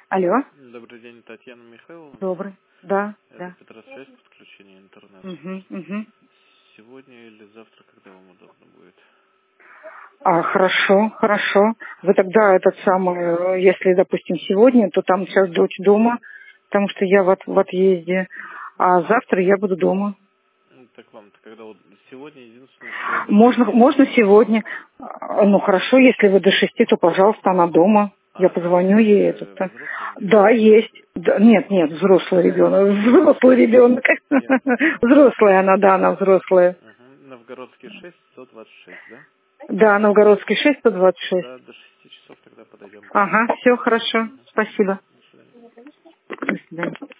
Алло. Добрый день, Татьяна Михайловна. Добрый. Да, Это да. Петросвязь, подключение интернета. Угу. Сегодня или завтра, когда вам удобно будет? Хорошо. Вы тогда если, допустим, сегодня, то там сейчас дочь дома, потому что я в отъезде, а завтра я буду дома. Так вам-то когда вот сегодня единственное, что я до Можно 6. сегодня. Ну хорошо, если вы до 6, то, пожалуйста, она дома. Я А позвоню ребенок ей. взрослый или Да, ребенок? есть. Да, нет, взрослый ребенок. Взрослый ребенок. Нет. Взрослая она, да, она взрослая. Новгородский 6, 126, да? Да, Новгородский 6, 126. Да, до 6 часов тогда подойдем к вам. Ага, все хорошо. Спасибо. До свидания. До свидания.